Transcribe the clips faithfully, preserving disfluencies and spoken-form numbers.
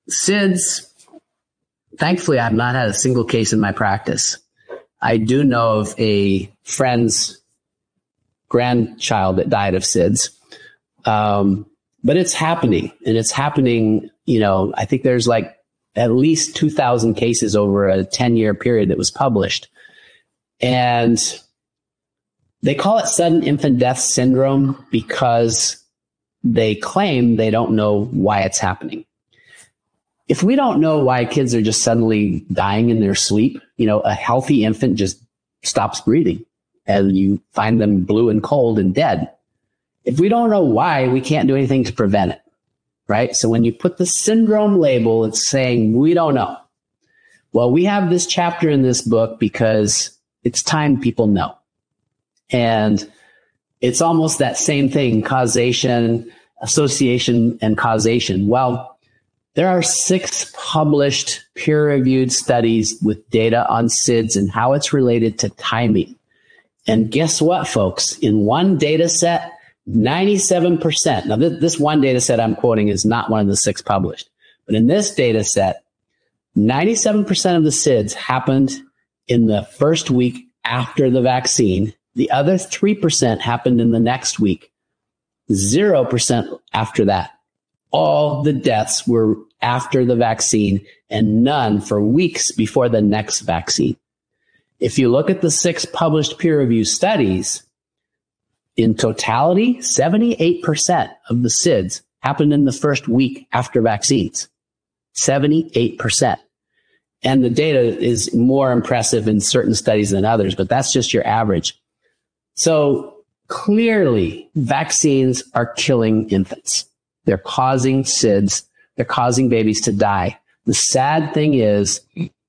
S I D S, thankfully, I've not had a single case in my practice. I do know of a friend's grandchild that died of S I D S. Um, but it's happening, and it's happening, you know, I think there's like at least two thousand cases over a ten year period that was published. And they call it sudden infant death syndrome because they claim they don't know why it's happening. If we don't know why kids are just suddenly dying in their sleep, you know, a healthy infant just stops breathing and you find them blue and cold and dead. If we don't know why, we can't do anything to prevent it, right? So when you put the syndrome label, it's saying we don't know. Well, we have this chapter in this book because it's time people know. And it's almost that same thing, causation, association, and causation. Well, there are six published peer-reviewed studies with data on S I D S and how it's related to timing. And guess what, folks? In one data set, ninety-seven percent. Now, this, this one data set I'm quoting is not one of the six published. But in this data set, ninety-seven percent of the S I D S happened in the first week after the vaccine. The other three percent happened in the next week. zero percent after that. All the deaths were after the vaccine and none for weeks before the next vaccine. If you look at the six published peer-reviewed studies, in totality, seventy-eight percent of the S I D S happened in the first week after vaccines. seventy-eight percent. And the data is more impressive in certain studies than others, but that's just your average. So clearly, vaccines are killing infants. They're causing S I D S. They're causing babies to die. The sad thing is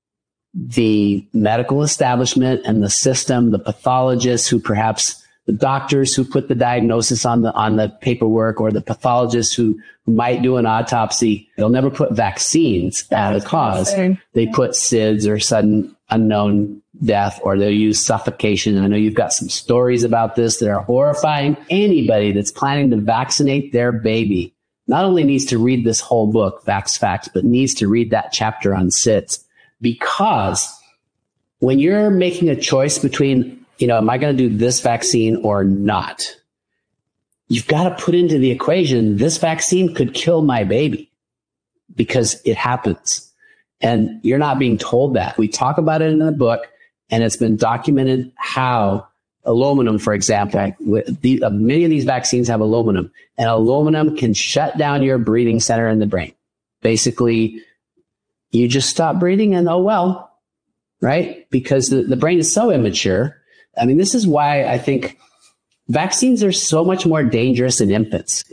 the medical establishment and the system, the pathologists who perhaps the doctors who put the diagnosis on the on the paperwork, or the pathologists who, who might do an autopsy, they'll never put vaccines as a cause. They put S I D S or sudden unknown death, or they'll use suffocation. And I know you've got some stories about this that are horrifying. Anybody that's planning to vaccinate their baby not only needs to read this whole book, Vax Facts, but needs to read that chapter on S I D S. Because when you're making a choice between, you know, am I going to do this vaccine or not? You've got to put into the equation, this vaccine could kill my baby, because it happens. And you're not being told that. We talk about it in the book, and it's been documented how aluminum, for example, the, uh, many of these vaccines have aluminum, and aluminum can shut down your breathing center in the brain. Basically, you just stop breathing and oh well, right? Because the, the brain is so immature. I mean, this is why I think vaccines are so much more dangerous in infants.